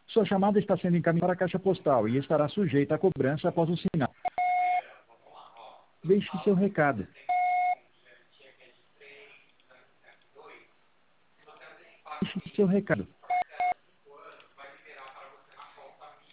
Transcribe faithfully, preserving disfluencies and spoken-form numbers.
Sua chamada está sendo encaminhada para a caixa postal e estará sujeita a cobrança após o sinal. Deixe seu recado. Deixe seu recado.